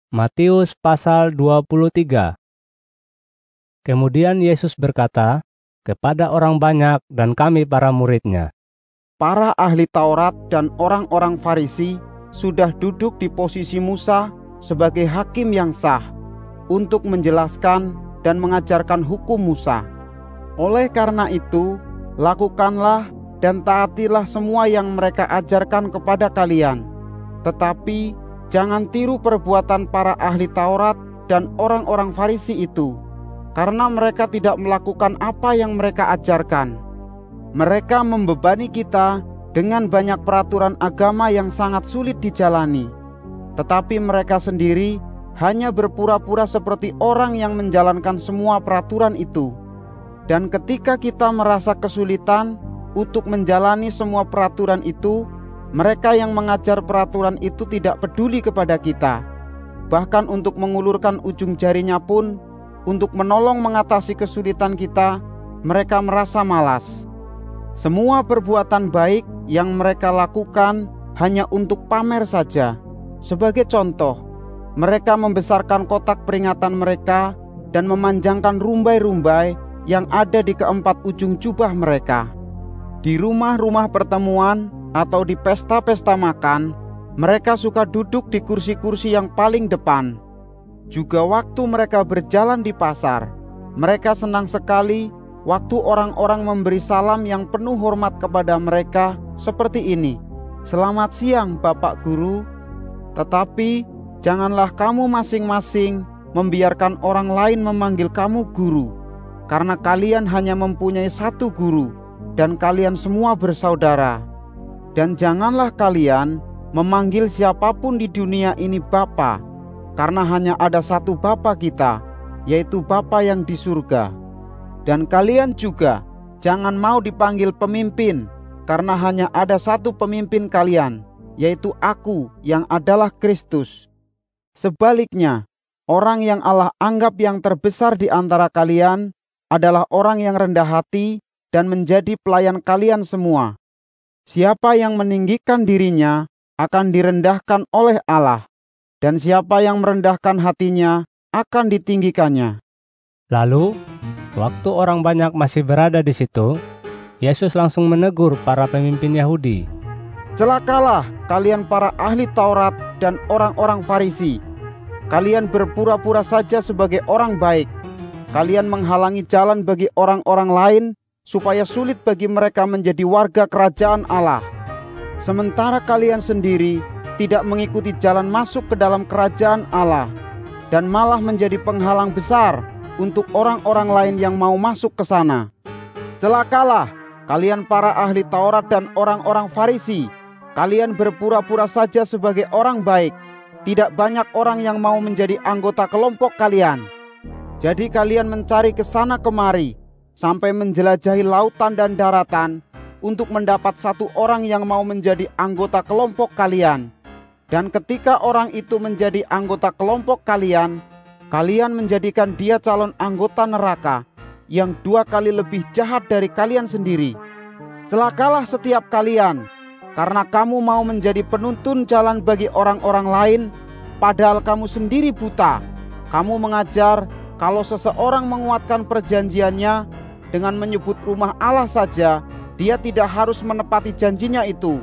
Matius pasal 23. Kemudian Yesus berkata kepada orang banyak dan kami para murid-Nya, Para ahli Taurat dan orang-orang Farisi sudah duduk di posisi Musa sebagai hakim yang sah untuk menjelaskan dan mengajarkan hukum Musa. Oleh karena itu, lakukanlah dan taatilah semua yang mereka ajarkan kepada kalian. Tetapi jangan tiru perbuatan para ahli Taurat dan orang-orang Farisi itu, karena mereka tidak melakukan apa yang mereka ajarkan. Mereka membebani kita dengan banyak peraturan agama yang sangat sulit dijalani, tetapi mereka sendiri hanya berpura-pura seperti orang yang menjalankan semua peraturan itu. Dan ketika kita merasa kesulitan untuk menjalani semua peraturan itu, mereka yang mengajar peraturan itu tidak peduli kepada kita. Bahkan untuk mengulurkan ujung jarinya pun, untuk menolong mengatasi kesulitan kita, mereka merasa malas. Semua perbuatan baik yang mereka lakukan hanya untuk pamer saja. Sebagai contoh, mereka membesarkan kotak peringatan mereka dan memanjangkan rumbai-rumbai yang ada di keempat ujung jubah mereka. Di rumah-rumah pertemuan atau di pesta-pesta makan, mereka suka duduk di kursi-kursi yang paling depan. Juga waktu mereka berjalan di pasar, mereka senang sekali waktu orang-orang memberi salam yang penuh hormat kepada mereka seperti ini, "Selamat siang, Bapak Guru." Tetapi janganlah kamu masing-masing membiarkan orang lain memanggil kamu guru, karena kalian hanya mempunyai satu guru, dan kalian semua bersaudara. Dan janganlah kalian memanggil siapapun di dunia ini Bapa, karena hanya ada satu Bapa kita, yaitu Bapa yang di surga. Dan kalian juga jangan mau dipanggil pemimpin, karena hanya ada satu pemimpin kalian, yaitu Aku yang adalah Kristus. Sebaliknya, orang yang Allah anggap yang terbesar di antara kalian adalah orang yang rendah hati dan menjadi pelayan kalian semua. Siapa yang meninggikan dirinya akan direndahkan oleh Allah, dan siapa yang merendahkan hatinya akan ditinggikannya. Lalu, waktu orang banyak masih berada di situ, Yesus langsung menegur para pemimpin Yahudi. Celakalah kalian para ahli Taurat dan orang-orang Farisi. Kalian berpura-pura saja sebagai orang baik. Kalian menghalangi jalan bagi orang-orang lain supaya sulit bagi mereka menjadi warga kerajaan Allah. Sementara kalian sendiri tidak mengikuti jalan masuk ke dalam kerajaan Allah, dan malah menjadi penghalang besar untuk orang-orang lain yang mau masuk ke sana. Celakalah kalian para ahli Taurat dan orang-orang Farisi. Kalian berpura-pura saja sebagai orang baik. Tidak banyak orang yang mau menjadi anggota kelompok kalian. Jadi kalian mencari ke sana kemari, sampai menjelajahi lautan dan daratan, untuk mendapat satu orang yang mau menjadi anggota kelompok kalian. Dan ketika orang itu menjadi anggota kelompok kalian, kalian menjadikan dia calon anggota neraka, yang 2 kali lebih jahat dari kalian sendiri. Celakalah setiap kalian, karena kamu mau menjadi penuntun jalan bagi orang-orang lain, padahal kamu sendiri buta. Kamu mengajar kalau seseorang menguatkan perjanjiannya dengan menyebut rumah Allah saja, dia tidak harus menepati janjinya itu.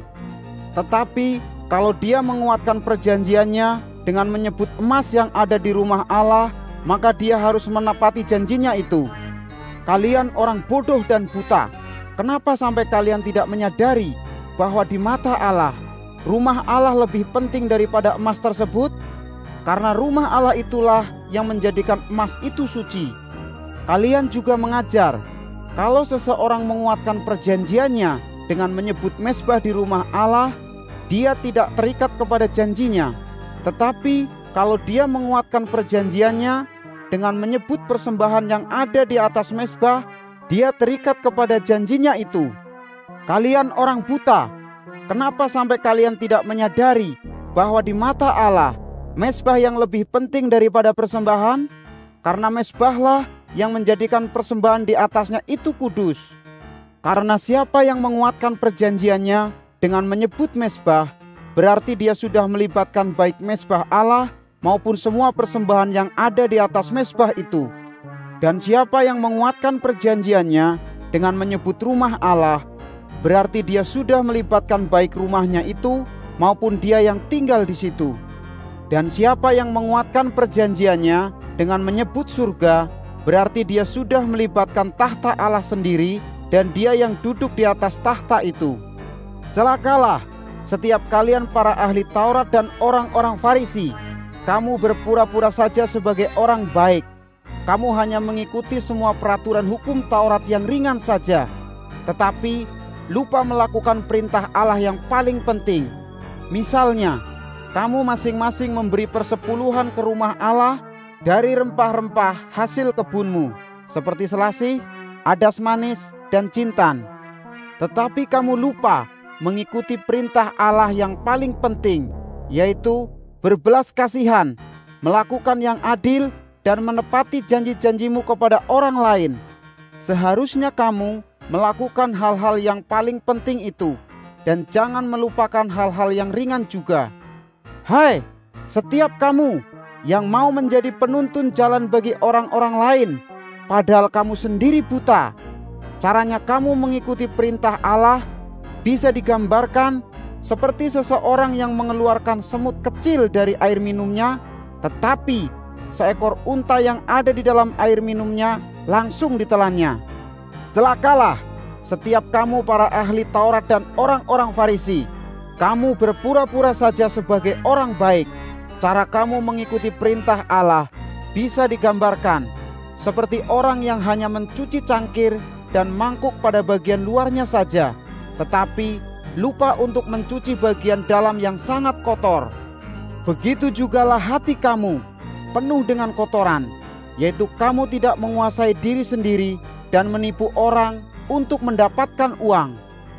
Tetapi kalau dia menguatkan perjanjiannya dengan menyebut emas yang ada di rumah Allah, maka dia harus menepati janjinya itu. Kalian orang bodoh dan buta, kenapa sampai kalian tidak menyadari bahwa di mata Allah, rumah Allah lebih penting daripada emas tersebut? Karena rumah Allah itulah yang menjadikan emas itu suci. Kalian juga mengajar, kalau seseorang menguatkan perjanjiannya dengan menyebut mezbah di rumah Allah, dia tidak terikat kepada janjinya. Tetapi kalau dia menguatkan perjanjiannya dengan menyebut persembahan yang ada di atas mezbah, dia terikat kepada janjinya itu. Kalian orang buta, kenapa sampai kalian tidak menyadari bahwa di mata Allah, mezbah yang lebih penting daripada persembahan? Karena mezbahlah yang menjadikan persembahan di atasnya itu kudus. Karena siapa yang menguatkan perjanjiannya dengan menyebut mezbah, berarti dia sudah melibatkan baik mezbah Allah maupun semua persembahan yang ada di atas mezbah itu. Dan siapa yang menguatkan perjanjiannya dengan menyebut rumah Allah, berarti dia sudah melibatkan baik rumahnya itu maupun dia yang tinggal di situ. Dan siapa yang menguatkan perjanjiannya dengan menyebut surga, berarti dia sudah melibatkan tahta Allah sendiri dan dia yang duduk di atas tahta itu. Celakalah setiap kalian para ahli Taurat dan orang-orang Farisi, kamu berpura-pura saja sebagai orang baik. Kamu hanya mengikuti semua peraturan hukum Taurat yang ringan saja, tetapi lupa melakukan perintah Allah yang paling penting. Misalnya, kamu masing-masing memberi persepuluhan ke rumah Allah dari rempah-rempah hasil kebunmu, seperti selasih, adas manis, dan jintan. Tetapi kamu lupa mengikuti perintah Allah yang paling penting, yaitu berbelas kasihan, melakukan yang adil, dan menepati janji-janjimu kepada orang lain. Seharusnya kamu melakukan hal-hal yang paling penting itu, dan jangan melupakan hal-hal yang ringan juga. Hai, setiap kamu yang mau menjadi penuntun jalan bagi orang-orang lain, padahal kamu sendiri buta. Caranya kamu mengikuti perintah Allah bisa digambarkan seperti seseorang yang mengeluarkan semut kecil dari air minumnya, tetapi seekor unta yang ada di dalam air minumnya langsung ditelannya. Celakalah setiap kamu para ahli Taurat dan orang-orang Farisi, kamu berpura-pura saja sebagai orang baik. Cara kamu mengikuti perintah Allah bisa digambarkan seperti orang yang hanya mencuci cangkir dan mangkuk pada bagian luarnya saja, tetapi lupa untuk mencuci bagian dalam yang sangat kotor. Begitu jugalah hati kamu, penuh dengan kotoran, yaitu kamu tidak menguasai diri sendiri dan menipu orang untuk mendapatkan uang.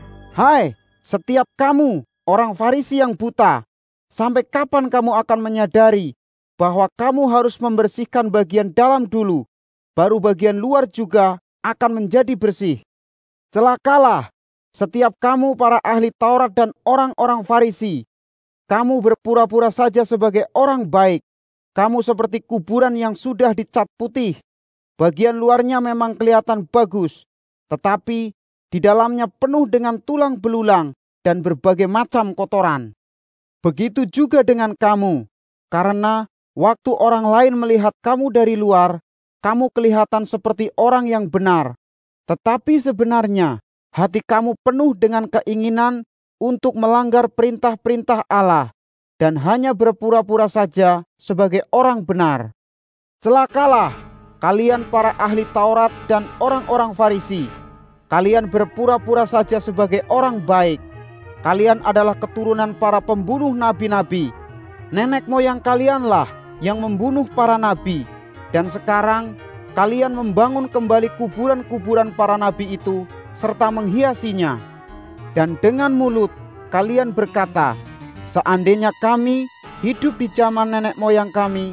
Hai, setiap kamu orang Farisi yang buta, sampai kapan kamu akan menyadari bahwa kamu harus membersihkan bagian dalam dulu, baru bagian luar juga akan menjadi bersih? Celakalah setiap kamu para ahli Taurat dan orang-orang Farisi, kamu berpura-pura saja sebagai orang baik. Kamu seperti kuburan yang sudah dicat putih. Bagian luarnya memang kelihatan bagus, tetapi di dalamnya penuh dengan tulang belulang dan berbagai macam kotoran. Begitu juga dengan kamu, karena waktu orang lain melihat kamu dari luar, kamu kelihatan seperti orang yang benar. Tetapi sebenarnya hati kamu penuh dengan keinginan untuk melanggar perintah-perintah Allah dan hanya berpura-pura saja sebagai orang benar. Celakalah kalian para ahli Taurat dan orang-orang Farisi. Kalian berpura-pura saja sebagai orang baik. Kalian adalah keturunan para pembunuh nabi-nabi. Nenek moyang kalianlah yang membunuh para nabi. Dan sekarang kalian membangun kembali kuburan-kuburan para nabi itu serta menghiasinya. Dan dengan mulut kalian berkata, seandainya kami hidup di zaman nenek moyang kami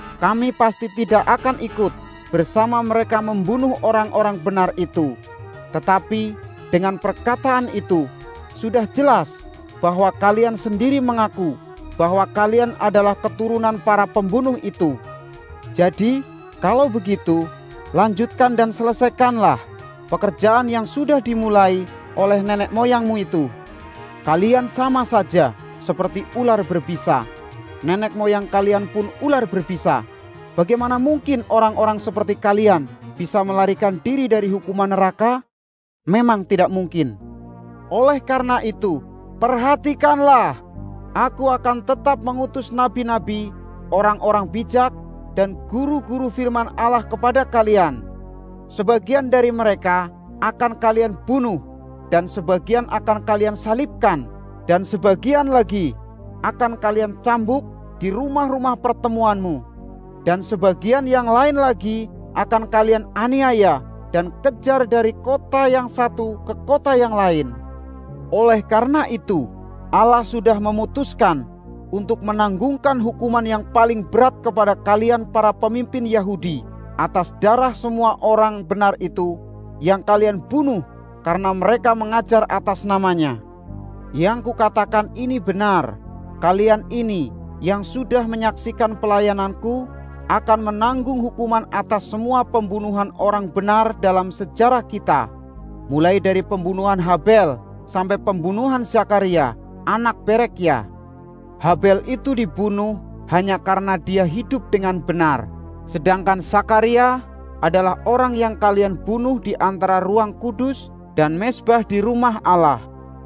pasti tidak akan ikut bersama mereka membunuh orang-orang benar itu. Tetapi dengan perkataan itu sudah jelas bahwa kalian sendiri mengaku bahwa kalian adalah keturunan para pembunuh itu. Jadi kalau begitu, lanjutkan dan selesaikanlah pekerjaan yang sudah dimulai oleh nenek moyangmu itu. Kalian sama saja seperti ular berbisa. Nenek moyang kalian pun ular berbisa. Bagaimana mungkin orang-orang seperti kalian bisa melarikan diri dari hukuman neraka? Memang tidak mungkin. Oleh karena itu, perhatikanlah. Aku akan tetap mengutus nabi-nabi, orang-orang bijak, dan guru-guru firman Allah kepada kalian. Sebagian dari mereka akan kalian bunuh, dan sebagian akan kalian salibkan, dan sebagian lagi akan kalian cambuk di rumah-rumah pertemuanmu. Dan sebagian yang lain lagi akan kalian aniaya dan kejar dari kota yang satu ke kota yang lain. Oleh karena itu, Allah sudah memutuskan untuk menanggungkan hukuman yang paling berat kepada kalian para pemimpin Yahudi atas darah semua orang benar itu yang kalian bunuh karena mereka mengajar atas namanya. Yang kukatakan ini benar, kalian ini yang sudah menyaksikan pelayananku akan menanggung hukuman atas semua pembunuhan orang benar dalam sejarah kita, mulai dari pembunuhan Habel sampai pembunuhan Zakaria, anak Berekia. Habel itu dibunuh hanya karena dia hidup dengan benar, sedangkan Zakaria adalah orang yang kalian bunuh di antara ruang kudus dan mezbah di rumah Allah.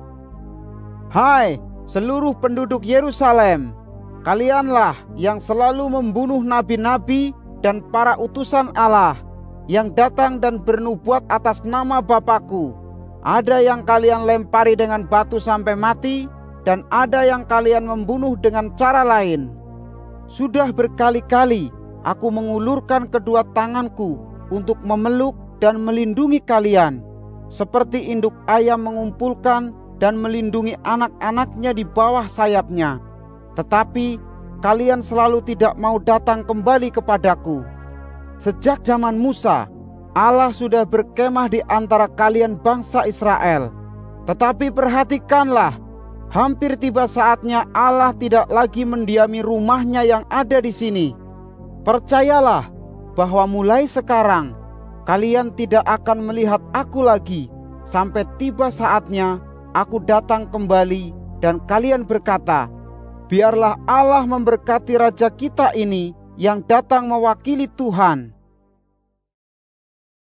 Hai seluruh penduduk Yerusalem, kalianlah yang selalu membunuh nabi-nabi dan para utusan Allah yang datang dan bernubuat atas nama Bapakku. Ada yang kalian lempari dengan batu sampai mati, dan ada yang kalian membunuh dengan cara lain. Sudah berkali-kali aku mengulurkan kedua tanganku untuk memeluk dan melindungi kalian, seperti induk ayam mengumpulkan dan melindungi anak-anaknya di bawah sayapnya. Tetapi kalian selalu tidak mau datang kembali kepadaku. Sejak zaman Musa, Allah sudah berkemah di antara kalian bangsa Israel. Tetapi perhatikanlah, hampir tiba saatnya Allah tidak lagi mendiami rumahnya yang ada di sini. Percayalah bahwa mulai sekarang kalian tidak akan melihat aku lagi sampai tiba saatnya aku datang kembali dan kalian berkata, biarlah Allah memberkati raja kita ini yang datang mewakili Tuhan.